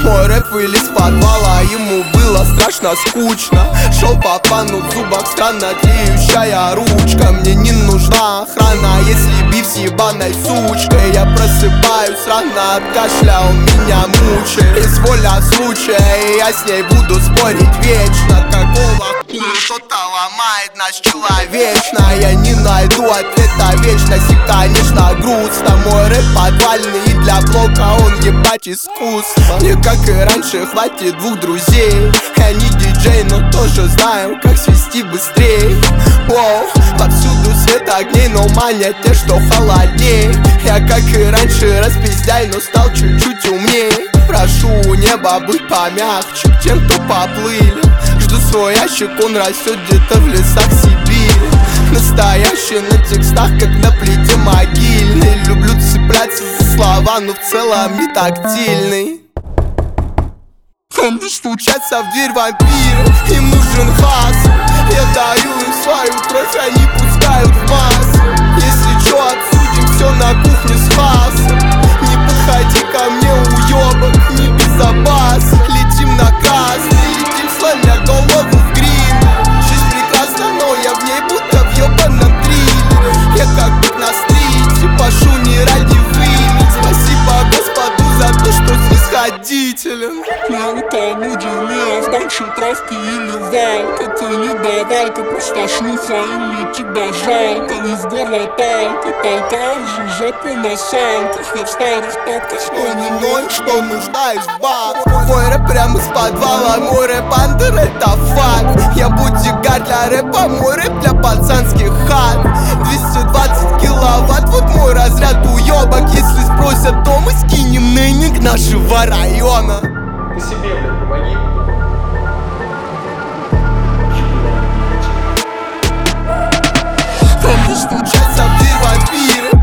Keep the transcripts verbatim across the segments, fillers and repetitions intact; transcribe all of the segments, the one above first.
Мой рэп вылез с подвала, ему было страшно скучно. Шел по плану, в зубах странно тлеющая ручка. Мне не нужна охрана, если биф с ебаной сучкой. Я просыпаюсь рано от кашля, он меня мучает. Из воля случая, и я с ней буду спорить вечно. Какого хуя что-то ломает нас человечно? Я не найду ответа вечности, конечно грустно. Мой рэп подвальный, и для блока он ебать искусство. Мне как и раньше хватит двух друзей. Я не диджей, но тоже знаю, как свести быстрей. Воу, повсюду свет огней, но манят те, что холодней. Я как и раньше распиздяй, но стал чуть-чуть умней. Прошу у неба быть помягче к тем, кто поплыли. Жду свой ящик, он растет где-то в лесах Сибири. Настоящий на текстах, как на плите могильной. Люблю цепляться за слова, но в целом не тактильный. Ко мне стучатся в дверь вампиры, им нужен хас. Я даю им свою кровь, они пускают в массы. Если чё, обсудим все на кухне с хасом. Не подходи ко мне, уёбок, не безопасно. Летим на красный, летим, сломя голову в грин. Жизнь прекрасна, но я в ней будто в ёбаном триллере. Я как бы на стрите, пошу не ради выйти. Спасибо Господу за то, что снисходителен. Я утону дерьме в банче травки или валка. Ты не давай, ты просто шлюха, и мне тебя жалко. И в горло палка, толкаешь же жопу на санках. Я в старых топках, что не ноль, что нуждаюсь в баб. Мой рэп прямо из подвала, мой рэп андер, это факт. Я бодигард для рэпа, мой рэп для пацанских хат. Двести двадцать киловатт, вот мой разряд уёбок. Если спросят, то мы скинем нейминг нашего района. Ты себе, блядь, помоги. Ко мне стучатся в дверь вампиры,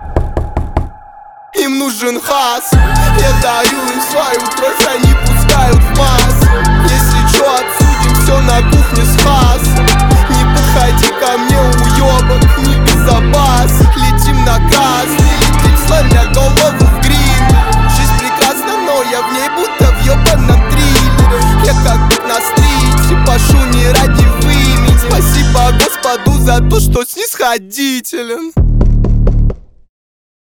им нужен хас. Я даю им свою кровь, они пускают в массы. Если чё, обсудим все на кухне с хасом. Не подходи ко мне, уёбок, не безопасно. Летим на красный, летим, сломя голову в грин. Жизнь прекрасна, но я в ней будто в ёбаном триллере. Я как бы на стрите, пошу не ради вымени. Спасибо Господу за то, что снисходителен.